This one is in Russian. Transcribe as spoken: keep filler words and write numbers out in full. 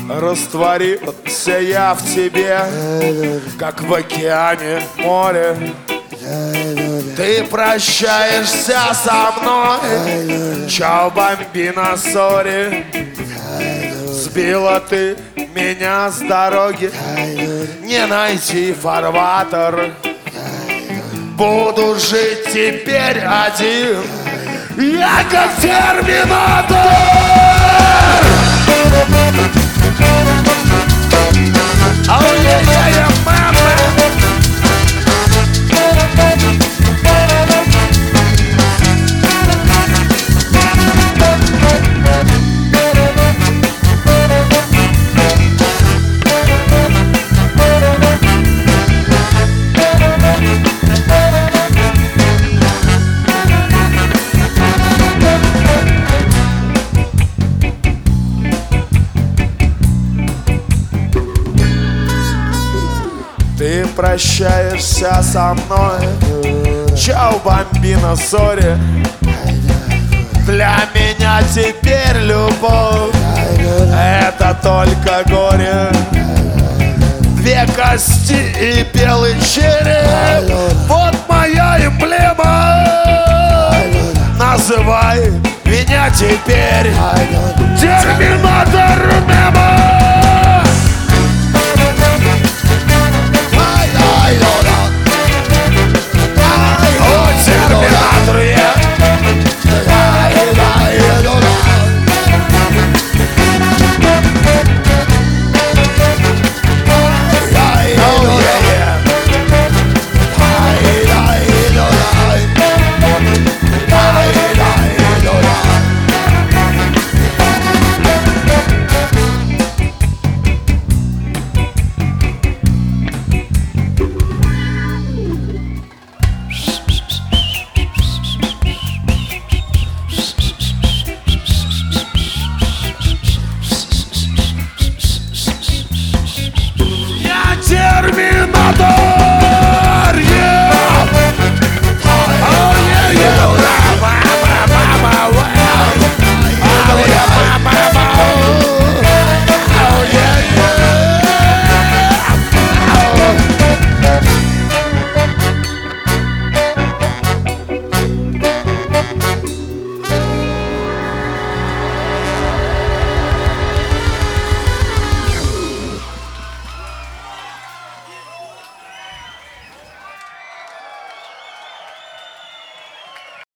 Растворился я в тебе, как в океане море. Ты прощаешься со мной, чао, бамбино, сори. Сбила ты меня с дороги, не найти фарватер. Буду жить теперь один, я как терминатор. Oh yeah, yeah, yeah, mama. Ты прощаешься со мной, чао, бамбино, сори. Для меня теперь любовь — это только горе. Две кости и белый череп — вот моя эмблема. Называй меня теперь терминатор Немо. Терминатор!